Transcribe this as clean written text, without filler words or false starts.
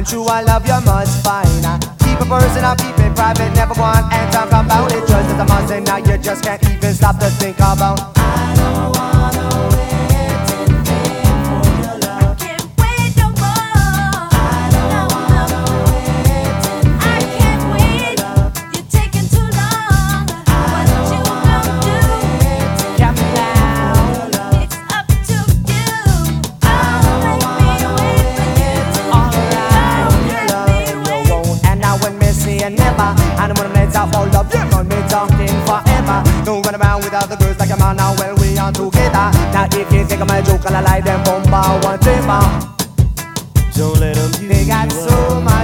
And true, I love you much finer. Keep it personal, keep it private. Never go on and talk about it. Just as a must, and now you just can't even stop to think about. I don't wanna wait for your love. I can't wait no more. I don't wanna wait. I can't wait. You're taking too long. What you gonna do? Come now. It's up to you. Don't make me wait for you. Alright, you won't. And now when me say never, and when I'm out for love, you know me talking forever. Don't run around with other girls like a man now. Well, we are together. Now if you take my joke and I lie, then bomba whatever. Don't let them. They got so much.